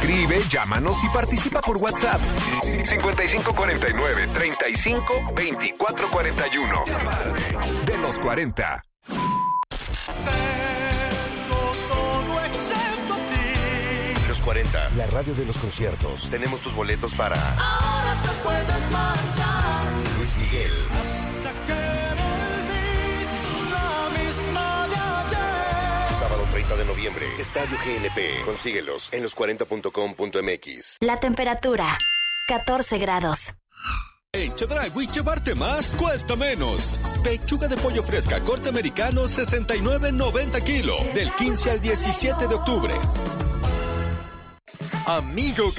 Escribe, llámanos y participa por WhatsApp. 5549-352441. De los 40. Los 40, la radio de los conciertos. Tenemos tus boletos para Ahora te puedes marchar. Luis Miguel. Hasta que me olvides la misma de ayer. Sábado 30 de noviembre. Estadio GNP. Consíguelos en los40.com.mx. La temperatura, 14 grados. En Chedraui llevarte más cuesta menos. Pechuga de pollo fresca corte americano 69.90 kilo del 15 al 17 de octubre. Amigo